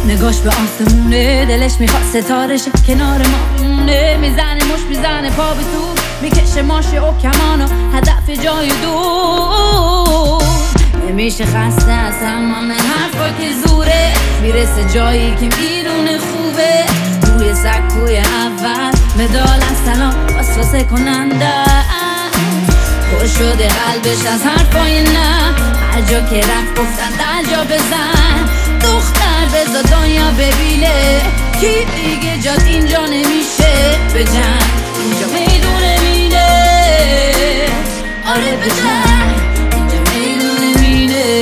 نگاش به آسمونه، دلش میخواد ستارشه کنار ما مونه. میزنه مش میزنه پا به تو، میکشه ماشه و کمانو هدف جای دور. نمیشه خسته از تمام حرفا که زوره، میرسه جایی که میدونه خوبه. روی سکوی اول مدال از سلام وسوسه کننده، پر شده قلبش از حرفای نه. هر جا که رفت گفتن در جا بزن، دختر بزا دنیا ببینه. کی دیگه جات اینجا نمیشه بجن، اینجا میدونه میده. آره بجن، اینجا میدونه میده.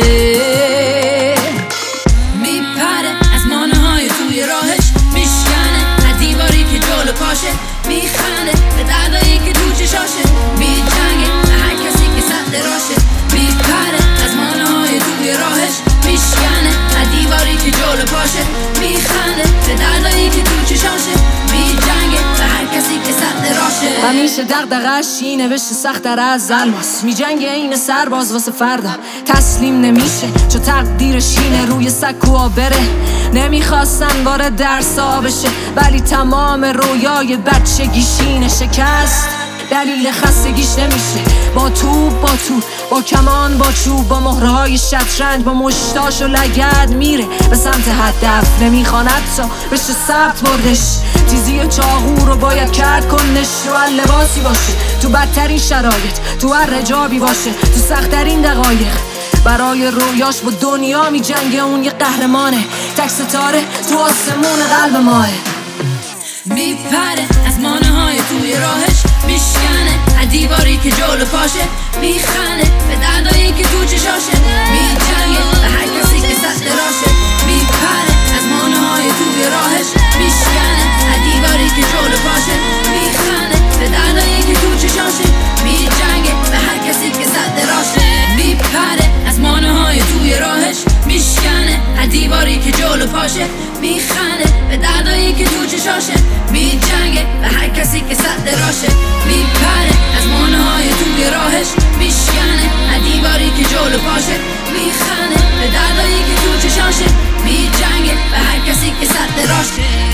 میپره از مانه های توی راهش، میشکنه از دیواری که جلو پاشه. میخنده به دردایی که تو چشاشه، میجنگه به هر کسی که سد راشه. میپره از مانه های توی راهش، میشکنه از دیواری که جلو پاشه. میخنده به دردایی که تو چشاشه، میجنگه به هر کسی که سد راشه. همیشه دغدغه‌اش اینه بشه سخت‌تر از الماس، میجنگه این سرباز واسه فردا، تسلیم نمیشه چو تقدیرش اینه روی سکوها بره. نمیخواستن وارد درسا بشه، ولی تمام رویای بچگیشینه شکست. دلیل خستگیش نمیشه با تو با کمان با چوب، با مهرهای شطرنج، با مشتاش و لگد میره به سمت هدف. نمیخواند تا بشه ثبت بردش، تیزی و چاقو رو باید کرد کنش. تو هر لباسی باشه، تو بدترین شرایط، تو هر رجابی باشه، تو سخت‌ترین دقایق. برای رویاش با دنیا میجنگه، اون یه قهرمانه، تک ستاره تو آسمون قلب ماه. میپره از مانه های توی راهش، میشکنه از دیواری که جلو پاشه. میخنده به دردایی که تو چشاشه، میجنگه به هر کسی که سد راشه. میپره از مانه های توی راهش، میشکنه از دیواری که جلو پاشه. میخنده به دردایی که تو چشاشه، میجنگه به هر کسی که سد راشه. میپره از مانه های توی راهش، میشکنه از دیواری که جلو پاشه. میخنده به دردایی که تو چشاشه، میجنگه به هر کسی که سد راشه. میپره از مانه های توی راهش، میشکنه از دیواری که جلو پاشه. میخنده به دردایی که تو چشاشه، میجنگه به هر کسی که سد راشه.